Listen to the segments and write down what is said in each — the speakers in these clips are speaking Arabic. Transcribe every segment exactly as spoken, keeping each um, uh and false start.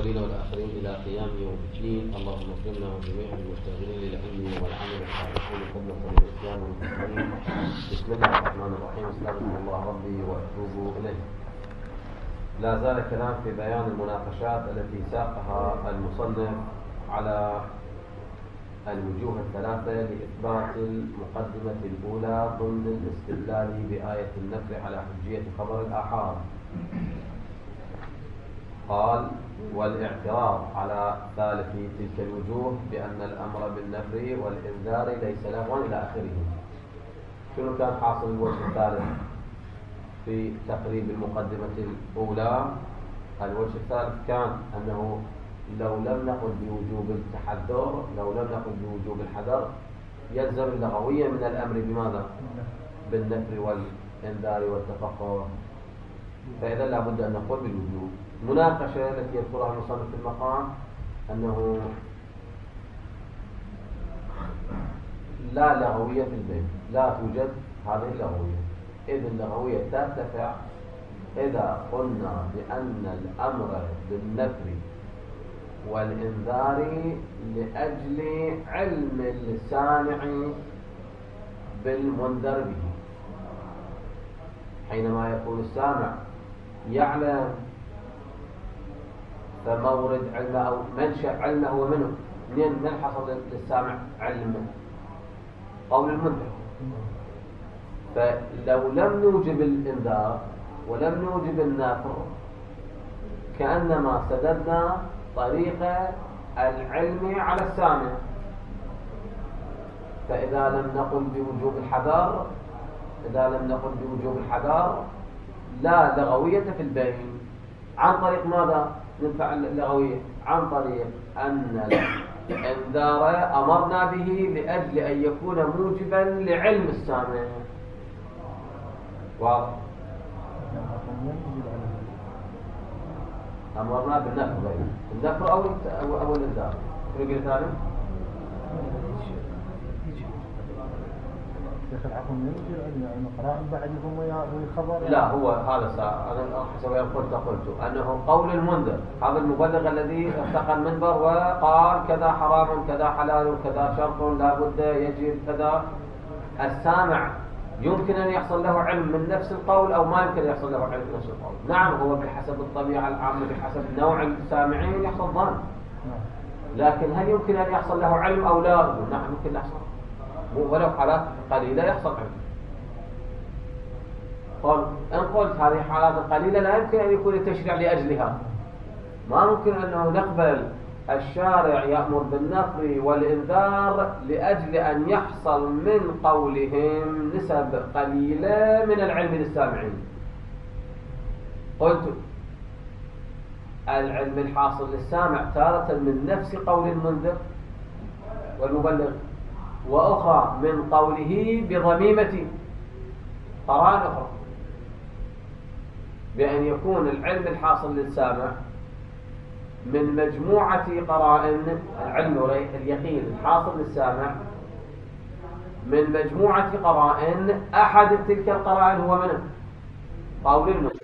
الأولين والآخرين إلى قيام يوم الدين. اللهم اكرمنا وجميع المشتغلين للعلم والعمل الصالحين كلهم بالإسلام والمسلمين. بسم الله الرحمن الرحيم. استغفر الله ربي وأتوب إليه. لا زال الكلام في بيان المناقشات التي ساقها المصنف على الوجوه الثلاثة لإثبات المقدمة الأولى ضمن الاستدلال بآية النفي على حجية خبر الآحاد. قال: والاعتراض على ثالث تلك الوجوه بأن الأمر بالنفي والإنذار ليس لغوا إلى آخره. شنو كان حاصل الوجه الثالث في تقريب المقدمة الأولى؟ الوجه الثالث كان أنه لو لم نقل بوجوب التحذر، لو لم نقل بوجوب الحذر، يلزم اللغوية من الأمر بماذا؟ بالنفي والإنذار والتفقه. فإذا لابد أن نقول بالوجوب. المناقشة التي يذكرها المصنف في المقام أنه لا لغوية في البيت، لا توجد هذه اللغوية، إذ اللغوية ترتفع إذا قلنا بأن الأمر بالنفي والإنذار لأجل علم السامع بالمنذر به. حينما يكون السامع يعلم، فمورد علمه أو منشأ علمه هو منه، منين من حصل للسامع علمه؟ قول المنذر. فلو لم نوجب الإنذار ولم نوجب النافر كأنما سددنا طريق العلم على السامع. فإذا لم نقل بوجوب الحذر إذا لم نقل بوجوب الحذر لا لغوية في البين. عن طريق ماذا ندفع اللغوية؟ عن طريق أن الإنذار أمرنا به لأجل أن يكون موجبا لعلم السامع. واضح؟ أمرنا بالنفر، النفر أو أو الإنذار. شنو قلت ثاني؟ شيخ العفو من يجي العلم قراء بعد هم خبر. لا، هو هذا سا... أنا حسب ما قلت قلت أنه قول المنذر، هذا المبلغ الذي ارتقى المنبر وقال كذا حرام كذا حلال كذا شرط لا بد يجب كذا. السامع يمكن أن يحصل له علم من نفس القول أو ما يمكن أن يحصل له علم من نفس القول. نعم، هو بحسب الطبيعة العامة بحسب نوع السامعين يحصل ظن، لكن هل يمكن أن يحصل له علم أو لا؟ نعم يمكن يحصل، ولو حالات قليلة يحصل علم. قل إن قلت هذه حالات قليلة لا يمكن أن يكون التشريع لأجلها. ما ممكن أنه نقبل الشارع يأمر بالنفي والإنذار لأجل أن يحصل من قولهم نسب قليلة من العلم للسامعين. قلت العلم الحاصل للسامع تارة من نفس قول المنذر والمبلغ، وأخرى من قوله بضميمة قرائن أخرى، بأن يكون العلم الحاصل للسامع من مجموعة قرائن العلم واليقين الحاصل للسامع من مجموعة قرائن. أحد تلك القرائن هو منه قول المنذر.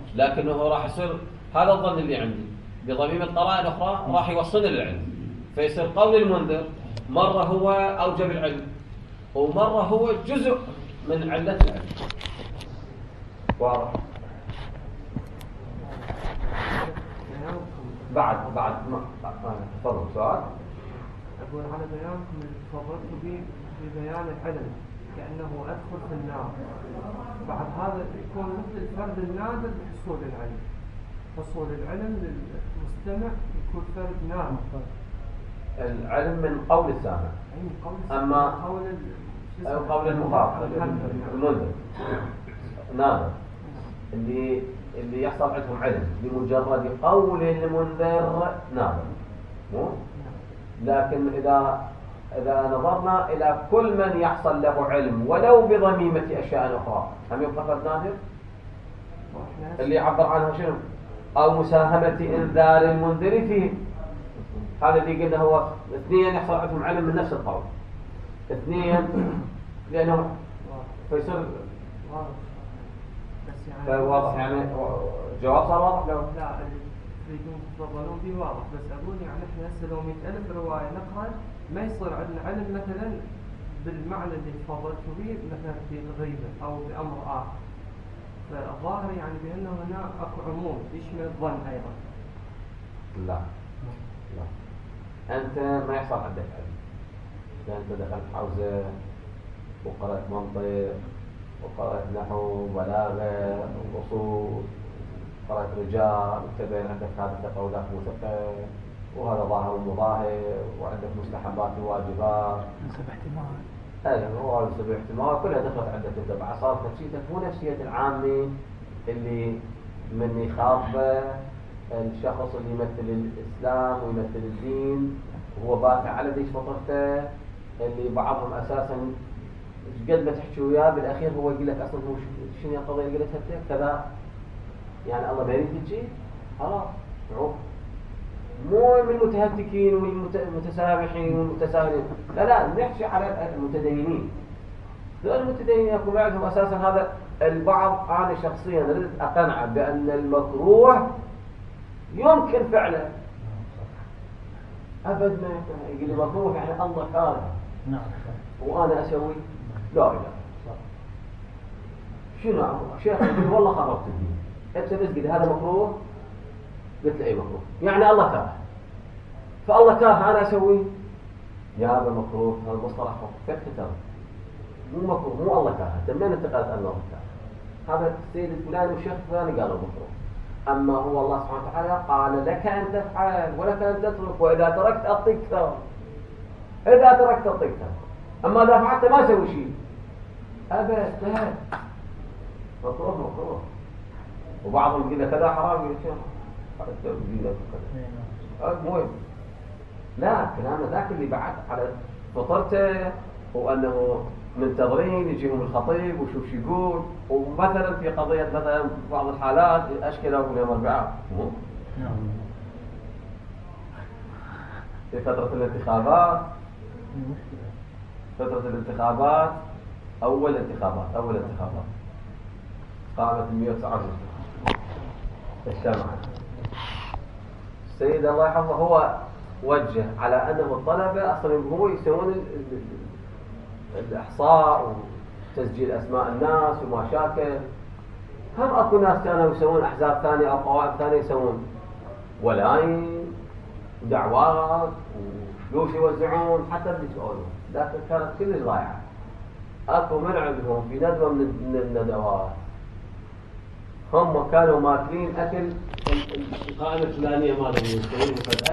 لكنه راح يصير هذا الظن اللي عندي بضميمة قرائن أخرى راح يوصلني للعلم. فيصير قول المنذر مرة هو أوجب العلم ومرة هو جزء من علة العلم. واضح؟ بعد بعد ما تفضل سؤال. أقول على بيانكم اللي تفضلتوا به في بيان العلم كأنه أدخل في النار، بعد هذا يكون مثل الفرد النادر بحصول العلم. حصول العلم للمستمع يكون فرد نادر. العلم من قول السامع، أما قول قول المخاطب المنذر نادر اللي اللي يحصل عندهم علم بمجرد قول المنذر نادر مو؟ لكن إذا إذا نظرنا إلى كل من يحصل له علم ولو بضميمة أشياء أخرى هم يبقى فرد نادر؟ اللي يعبر عنها شنو؟ أو مساهمة إنذار المنذر فيه، هذا اللي قلنا هو اثنين يحصل عندهم علم من نفس القول، اثنين لأنه فيصير واضح. يعني جواب صار واضح لو لا تريدون تفضلون به واضح، بس أقول يعني إحنا هسه لو مئة ألف رواية نقرأ ما يصير عندنا علم مثلا بالمعنى اللي تفضلتوا به مثلا في الغيبة أو بأمر آخر. فالظاهر يعني بأنه هنا أكو عموم يشمل الظن أيضا. لا لا أنت ما يحصل عندك علم، إذا أنت دخلت حوزة وقرأت منطق وقرأت نحو بلاغة وأصول، قرأت رجال وتبين عندك هذه التقولات مثقة وهذا ظاهر ومظاهر وعندك مستحبات وواجبات نسب احتمال. أيوة هو نسب احتمال كلها دخلت عندك أنت. بعد صارت نفسيتك مو نفسية العامي اللي من يخاطبه الشخص اللي يمثل الإسلام ويمثل الدين وهو باقي على ذيك فطرته، اللي بعضهم أساساً قد ما تحكي وياه بالأخير هو يقول لك أصلاً هو شنو القضية اللي قلتها أنت كذا، يعني الله ما يريد شيء خلاص عوف. مو من المتهتكين والمتسامحين والمتساهلين، لا لا نحكي على المتدينين. ذول المتدينين يكون عندهم أساساً هذا البعض. أنا شخصياً ردت أقنع بأن المكروه يمكن فعله أبد ما يقول لي مكروه يعني الله كاره نعم وأنا أسوي لا إله شنو شيخ يقول والله خربت الدين أنت بس قل هذا مكروه، قلت له أي مكروه يعني الله كاره، فالله كاره أنا أسوي يا هذا مكروه. هذا مصطلح كيف تترى مو مكروه مو الله كاره. أنت من انتقلت أن الله كاره؟ هذا السيد الفلاني والشيخ الفلاني قالوا مكروه، أما هو الله سبحانه وتعالى قال لك أن تفعل ولك أن تترك، وإذا تركت أعطيك ثواب، إذا تركت أعطيك ثواب، أما إذا فعلت ما سوي شيء أبدا مكروه مكروه. وبعضهم يقول لك كذا حرام يقول شيخ هذا التوبيل كذا مهم. لا كلامنا ذاك اللي بعد على فطرته وأنه منتظرين يجيهم الخطيب وشوف شو يقول. ومثلا في قضية مثلا بعض الحالات أشكلوا في يوم الأربعاء في فترة الانتخابات، فترة الانتخابات أول انتخابات أول انتخابات قامت مئة وتسعة وستين الجامعة. السيد الله يحفظه هو وجه على أنه الطلبة أصلا هو يسوون الإحصاء وتسجيل أسماء الناس وما شاكل. هم أكو ناس كانوا يسوون أحزاب ثانية أو قوائم ثانية يسوون ولاين ودعوات وفلوس يوزعون حتى بيسألون، لكن كانت كل ضايعة. أكو من عندهم في ندوة من الندوات هم كانوا ماكلين أكل القائمة الفلانية مالهم يسوون